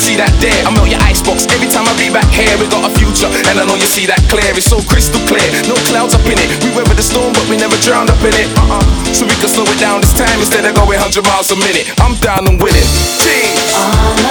see that there. I melt your icebox every time I be back here. We got a future, and I know you see that clear. It's so crystal clear, no clouds up in it. We weather the storm, but we never drowned up in it. So we can slow it down this time instead of going 100 miles a minute. I'm down and winning. Jeez.